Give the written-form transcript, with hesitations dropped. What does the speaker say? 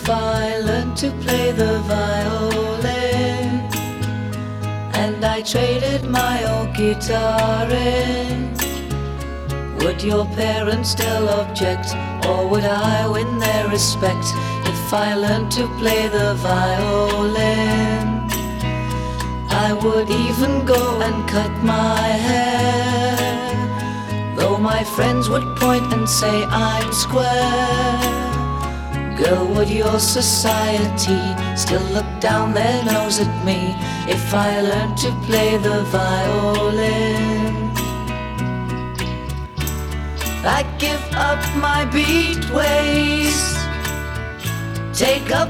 If I learned to play the violin and I traded my old guitar in, would your parents still object, or would I win their respect? If I learned to play the violin, I would even go and cut my hair, though my friends would point and say I'm square. Girl, would your society still look down their nose at me if I learned to play the violin? I'd give up my beat ways, take up